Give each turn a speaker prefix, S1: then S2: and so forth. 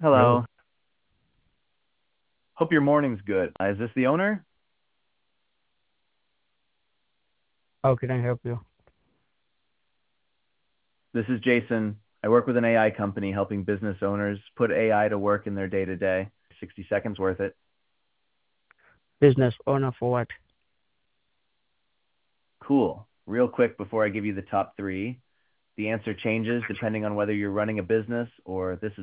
S1: Hello.
S2: Hello.
S1: Hope your morning's good. Is this the owner?
S2: How can I help you?
S1: This is Jason. I work with an AI company helping business owners put AI to work in their day to day. 60 seconds worth it.
S2: Business owner for what?
S1: Cool. Real quick before I give you the top three, the answer changes depending on whether you're running a business or this is